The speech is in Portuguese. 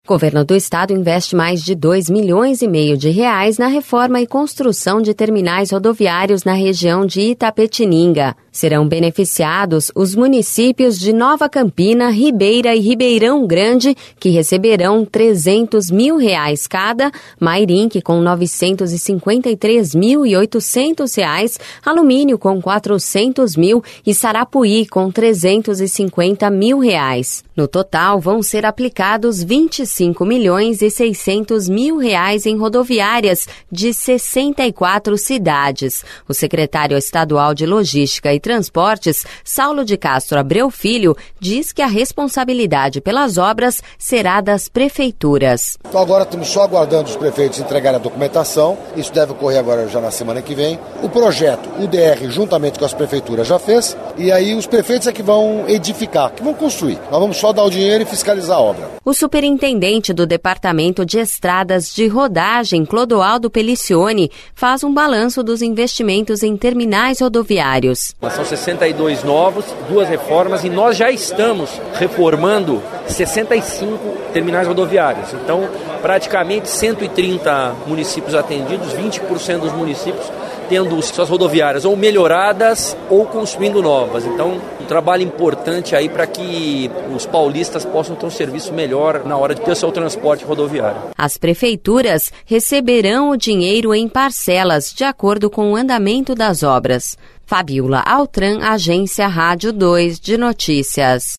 O governo do estado investe mais de 2,5 milhões de reais na reforma e construção de terminais rodoviários na região de Itapetininga. Serão beneficiados os municípios de Nova Campina, Ribeira e Ribeirão Grande, que receberão R$300 mil cada, Mairinque com R$953.800, Alumínio com R$400 mil e Sarapuí com R$350 mil. No total, vão ser aplicados R$25.600.000 em rodoviárias de 64 cidades. O secretário estadual de Logística e Transportes, Saulo de Castro Abreu Filho, diz que a responsabilidade pelas obras será das prefeituras. Então agora estamos só aguardando os prefeitos entregarem a documentação, isso deve ocorrer agora já na semana que vem. O projeto, o DR, juntamente com as prefeituras já fez, e aí os prefeitos é que vão edificar, que vão construir. Nós vamos só dar o dinheiro e fiscalizar a obra. O superintendente do Departamento de Estradas de Rodagem, Clodoaldo Pelicione, faz um balanço dos investimentos em terminais rodoviários. São 62 novos, 2 reformas, e nós já estamos reformando 65 terminais rodoviários. Então, praticamente 130 municípios atendidos, 20% dos municípios tendo suas rodoviárias ou melhoradas ou construindo novas. Então, um trabalho importante aí para que os paulistas possam ter um serviço melhor na hora de ter o seu transporte rodoviário. As prefeituras receberão o dinheiro em parcelas, de acordo com o andamento das obras. Fabiola Altran, Agência Rádio 2 de Notícias.